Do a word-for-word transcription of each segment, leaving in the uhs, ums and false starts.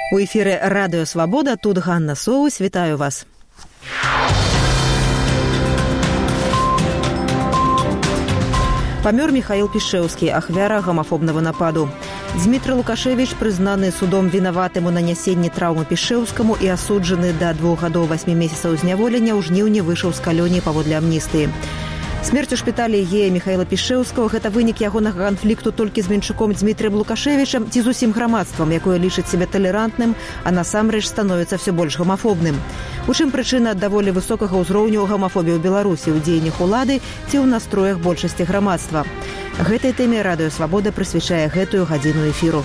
У эфіры Радыё Свабода, тут Ганна Соус, вітаю вас. Памёр Михаил Пішэўскі, ахвяра гомафобного нападу. Дмітрий Лукашевич прызнаны судом вінаватым у нанесенні траўмы Пішэўскаму і асуджаны да двух гадоў васьмі месяцаў зняволення ў жніўні выйшаў з калоніі паводле амністыі. Смерць у шпіталі гея Михаила Пішэўскага – гэта вынік ягонага канфлікту толькі з менчуком Дмітрыем Лукашевичам ці з усім грамадствам, якое лічыць сябе талерантным, а насамрэч становіцца ўсё больш гомафобным. У чым прычына даволі высокага ўзроўню гомафобіі ў Беларусі, у дзеяннях улады ці ў настроях большасці грамадства. Гэтай тэме Радыё Свабода прысвячае гэтую гадзіну эфіру.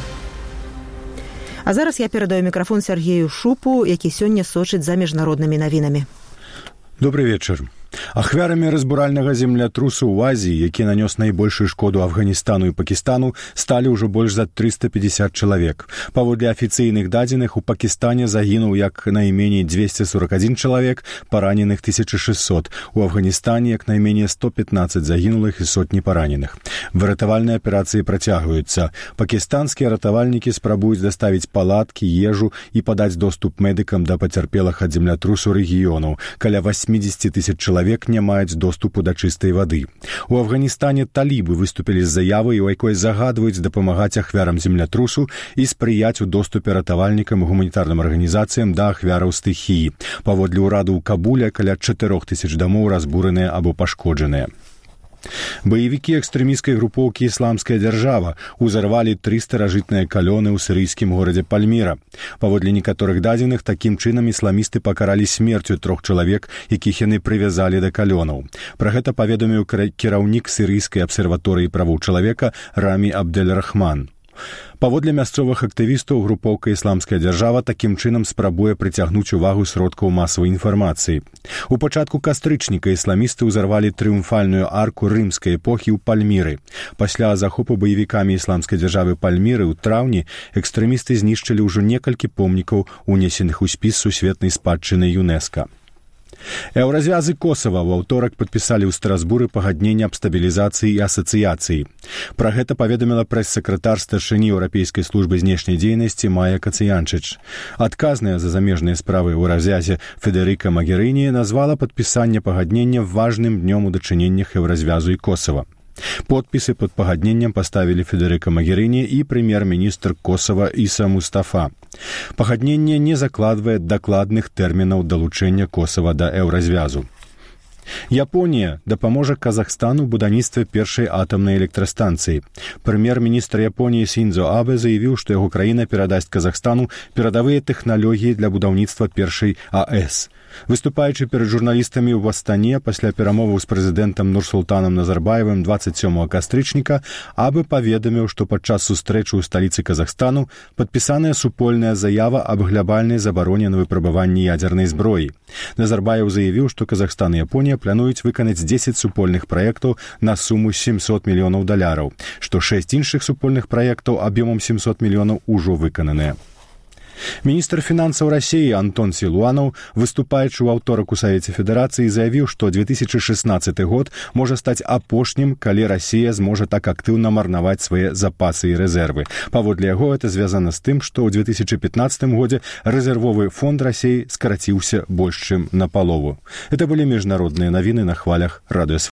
А зараз я перадаю мікрафон Сергею Шупу, які сёння сочыць за міжнароднымі навінамі. Добрый вечер. Ахвярамі разбуральнага землятрусу ў Азіі, які нанёс найбольшую шкоду Афганістану і Пакістану, сталі ўжо больш за трыста пятьдесят чалавек. Паводле афіцыйных дадзеных, у Пакістане загінуў як найменей двести сорок один чалавек, параненых тысяча шестьсот. У Афганістане як найменей сто пятнадцать загінулых і сотні параненых. Выратавальныя аперацыі працягваюцца. Пакістанскія ратавальнікі спрабуюць даставіць палаткі, ежу і падаць доступ медыкам да пацярпелых ад землятрусу рэгіёнаў. Каля восемьдесят тысяч чалавек не маюць доступу да чыстай вады. У Афганістане талібы выступілі з заявай, у якой загадваюць дапамагаць ахвярам землятрусу і спрыяць у доступе ратавальнікам і гуманітарным арганізацыям да ахвяраў стыхіі. Паводле ўраду ў Кабуле каля чатырох тысяч дамоў разбураныя або пашкоджаныя. Баевікі экстрэмісцкай групоўкі «Ісламская дзяржава» узарвалі тры старажытныя калёны ў сірыйскім горадзе Пальміра. Паводле некаторых дадзеных, такім чынам ісламісты пакаралі смерцю трох чалавек, якіх яны прывязалі да калёнаў. Пра гэта паведаміў кіраўнік сірыйскай абсерваторыі правоў чалавека Рамі Абдель-Рахман. Паводле мясцовых актывістаў, групоўка «Ісламская дзяржава» такім чынам спрабуе прыцягнуць увагу сродкаў масавай інфармацыі. У пачатку кастрычніка ісламісты ўзарвалі трыумфальную арку рымскай эпохі ў Пальміры. Пасля захопу баевікамі «Ісламскай дзяржавы» Пальміры ў траўні экстрэмісты знішчылі ўжо некалькі помнікаў, унесеных у спіс сусветнай спадчыны ЮНЕСКО. Еўразвязы Косава ў аўторак падпісалі ў Страсбуры пагадненне аб стабілізацыі і асацыяцыі. Пра гэта паведаміла прэс-сакратар старшыні Еўрапейскай службы знешняй дзейнасці Майя Кацыянчыч. Адказная за замежныя справы ў развязе Федэрыка Магерыні назвала падпісанне пагаднення важным днём у дачыненнях Еўразвязу і Косава. Подпісы пад пагадненнем паставілі Федэрыка Магерыні і прэм'ер-міністр Косава Іса Мустафа. Пагадненне не закладвае дакладных тэрмінаў далучэння Косава да еўразвязу. Японія дапаможа Казахстану ў будаўніцтве першай атамнай электрастанцыі. Прэм'ер-міністр Японіі Синдзо Абэ заявіў, што яго краіна перадасць Казахстану перадавыя тэхналогіі для будаўніцтва першай АЭС. Выступаючы перад журналістамі ў Астане пасля перамоваў з прэзідэнтам Нурсултанам Назарбаевым двадцать сёмага кастрычніка, Абэ паведаміў, што падчас сустрэчы ў сталіцы Казахстану падпісаная супольная заява аб глябальнай забароне на выпрабаванні ядзернай зброі. Назарбаев заявіў, што Казахстан і Японія плануюць выканаць дзесяць супольных праектаў на суму семьсот мільёнаў даляраў, што шэсць іншых супольных праектаў аб'ёмам семьсот мільёнаў ужо выкананыя. Міністр фінансаў Расіі Антон Сілуанаў, выступаючы ў аўторак у Савеце Федэрацыі, заявіў, што две тысячи шестнадцаты год можа стаць апошнім, калі Расія зможа так актыўна марнаваць свае запасы і рэзервы. Паводле яго, это звязана з тым, што ў две тысячи пятнадцатым годзе рэзервовы фонд Расіі скараціўся больш чым напалову. Это былі міжнародныя навіны на хвалях Радыё